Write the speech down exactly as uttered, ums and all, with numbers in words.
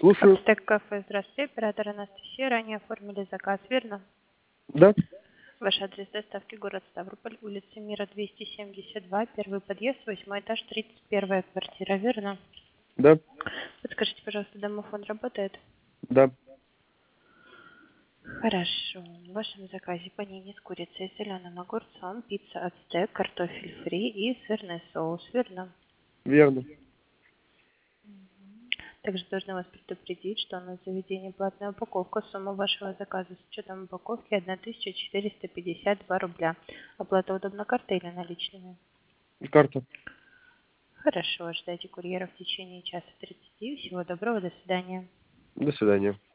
Слушаю. Ацтек кафе, здравствуйте, оператор Анастасия. Ранее оформили заказ, верно? Да? Ваш адрес доставки город Ставрополь, улица Мира, двести семьдесят два, первый подъезд, восьмой этаж, тридцать первая квартира, верно? Да? Подскажите, пожалуйста, домофон работает? Да. Хорошо. В вашем заказе панини с курицей и соленым огурцом, пицца Ацтек, картофель фри и сырный соус, верно? Верно. Также должна вас предупредить, что у нас в заведении платная упаковка. Сумма вашего заказа с учетом упаковки тысяча четыреста пятьдесят два рубля. Оплата удобна картой или наличными? Карта. Хорошо, ждайте курьера в течение часа тридцати. Всего доброго, до свидания. До свидания.